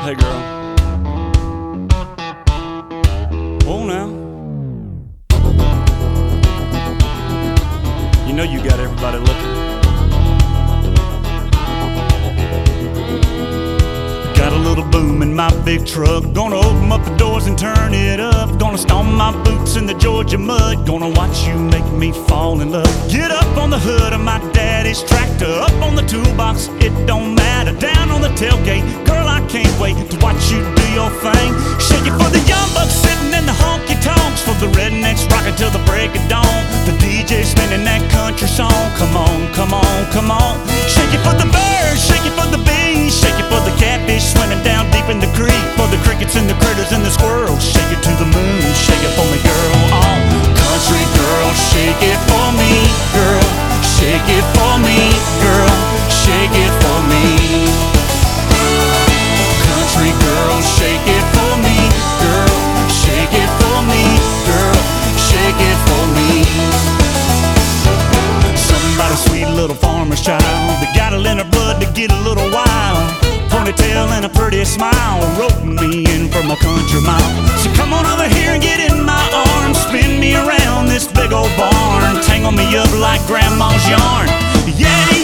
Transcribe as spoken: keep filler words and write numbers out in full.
Hey girl. Oh now. You know you got everybody looking. Got a little boom in my big truck. Gonna open up the doors and turn it up. Gonna stomp my boots in the Georgia mud. Gonna watch you make me fall in love. Get up on the hood of my daddy's tractor. Up on the toolbox, it don't matter. Down on the tailgate, girl, I can't wait to watch you do your thing. Shake it for the young bucks sitting in the honky-tonks. For the rednecks rocking till the break of dawn. The D J spinning that country song. Come on, come on, come on. Shake it for the birds, shake it for the bees. Shake it for the catfish swimming down deep in the creek. For the crickets and the critters and the squirrels. Shake it to the moon, shake it for me, girl. Oh, country girl, shake it for me, girl. Shake it for me, girl. Shake it for me. Country girl, shake it for me, girl. Shake it for me, girl. Shake it for me. Somebody sweet little farmer's child that got it in her blood to get a little wild. Ponytail and a pretty smile, roping me in from a country mile. So come on over here and get in my arms. Spin me around this big old barn. Tangle me up like grandma's yarn. Yeah.